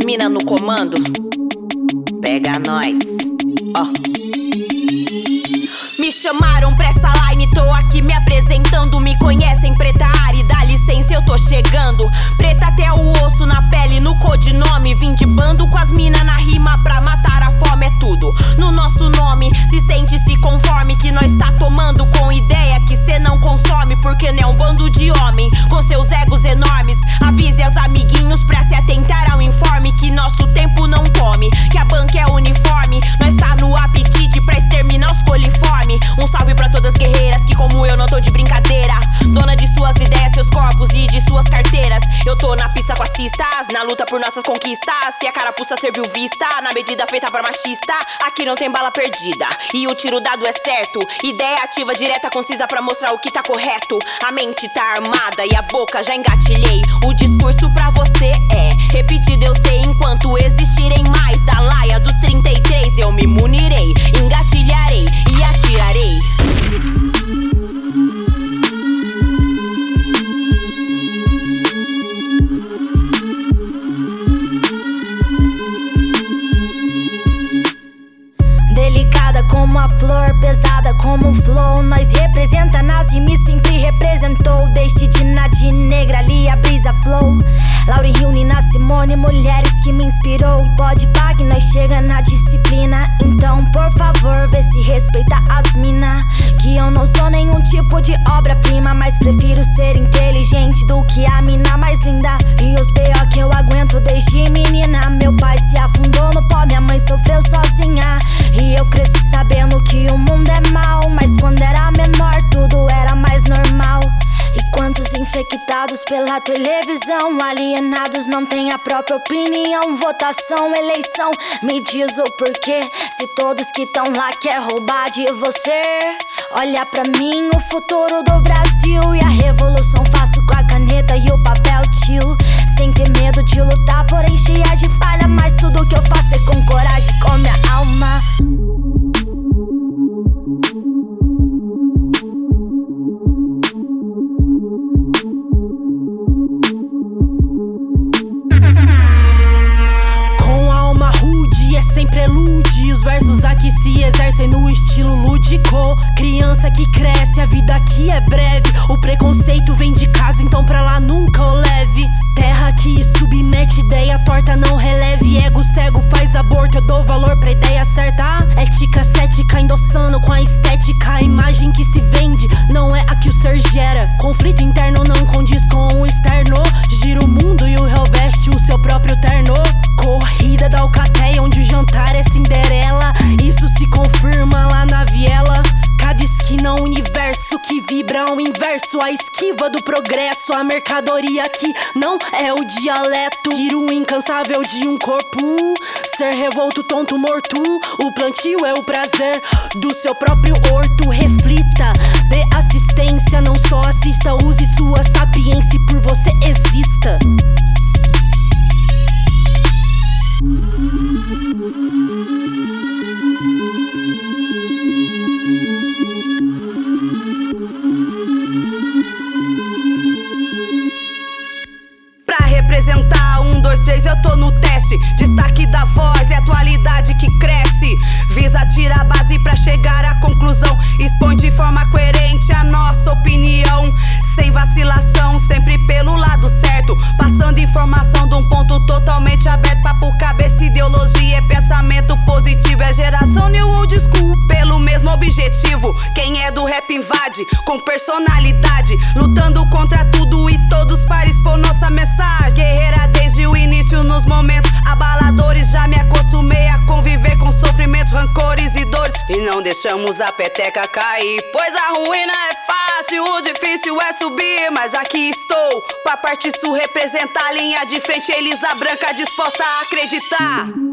mina no comando. Pega nós, ó. Me chamaram pra essa line, tô aqui me apresentando. Me conhecem, preta Ari, dá licença, eu tô chegando. Preta até o osso na pele, no codinome. Vim de bando com as mina na rima pra matar a fome, é tudo no nosso nome. Se sente, se conforme que nós tá tomando com ideia que cê não consome, porque não é um bando de homem com seus egos enormes. Avise aos amiguinhos pra se atentar ao informe que nosso tempo não come, que a banca é uniforme. Nós tá no apetite pra exterminar os coliformes. Um salve pra todas as guerreiras que como eu não tô de brincadeira. Dona de suas ideias, seus corpos e de suas carteiras. Eu tô na pista com as cistas, na luta por nossas conquistas. Se a carapuça serviu vista, na medida feita pra machista. Aqui não tem bala perdida e o tiro dado é certo. Ideia ativa, direta, concisa pra mostrar o que tá correto. A mente tá armada e a boca já engatilhei. O discurso pra você é repetido, eu sei. Enquanto existirem mais da laia dos 33, eu me munirei, engatilharei e atirarei. Delicada como a flor, pesada como um flow. Nós representa, nasce e me sempre representou. Desde de Nadi, Negra, Lia, Brisa, Flow, Lauryn Hill, Nina Simone, mulheres que me inspirou. Pode pá que nós chega na disciplina. Então por favor, vê se respeita as mina. Que eu não sou nenhum tipo de obra-prima, mas prefiro ser inteligente do que a mina mais linda. E os B.O. que eu aguento desde menina. Meu pai se afundou no pó, minha mãe sofreu sozinha. E eu cresci sabendo que o mundo é mau, mas quando era menor tudo era mais normal. E quantos infectados pela televisão, alienados, não têm a própria opinião. Votação, eleição, me diz o porquê, se todos que tão lá quer roubar de você. Olha pra mim, o futuro do Brasil, e a revolução faço com a caneta e o papel, tio. Sem ter medo de lutar, porém cheia de falha, mas tudo que eu faço é com coragem, com minha alma. Sem prelude, os versos aqui se exercem no estilo lúdico. Criança que cresce, a vida aqui é breve. O preconceito vem de casa, então pra lá nunca o leve. Terra que submete, ideia torta não releve. Ego cego faz aborto, eu dou valor pra ideia certa. Ética cética, endossando com a estética. A imagem que se vende não é a que o ser gera. Conflito interno não condiz com o externo. Gira o mundo e o réu veste o seu próprio terno. Corrida da alcateia, onde o jantar é Cinderela. Isso se confirma lá na viela. Cada esquina um universo que vibra ao inverso. A esquiva do progresso, a mercadoria aqui não é o dialeto. Tiro incansável de um corpo, ser revolto, tonto, morto. O plantio é o prazer do seu próprio horto. Reflita, dê assistência, não só assista. Use sua sapiência e por você exista. Pra representar 1, 2, 3, eu tô no teste. Destaque da voz é a atualidade que cresce. Visa tirar a base pra chegar à conclusão. Expõe de forma coerente a nossa opinião, sem vacilação, sempre pelo lado certo. Passando informação de um ponto totalmente aberto. Papo, cabeça, ideologia é pensamento positivo. É geração new old school pelo mesmo objetivo. Quem é do rap invade com personalidade, lutando contra tudo e todos para expor nossa mensagem. Guerreira desde o início nos momentos abaladores. Já me acostumei a conviver com sofrimentos, rancores e dores. E não deixamos a peteca cair, pois a ruína é fácil, o difícil é subir. Mas aqui estou, pra parte sul representar a linha de frente. Elisa Branca disposta a acreditar.